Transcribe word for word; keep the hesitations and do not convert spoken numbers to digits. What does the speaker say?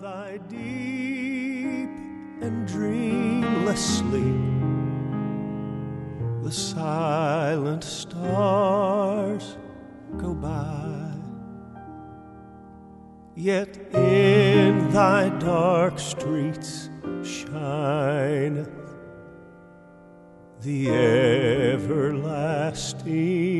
thy deep and dreamless sleep, the silent stars go by. Yet in thy dark streets shineth the everlasting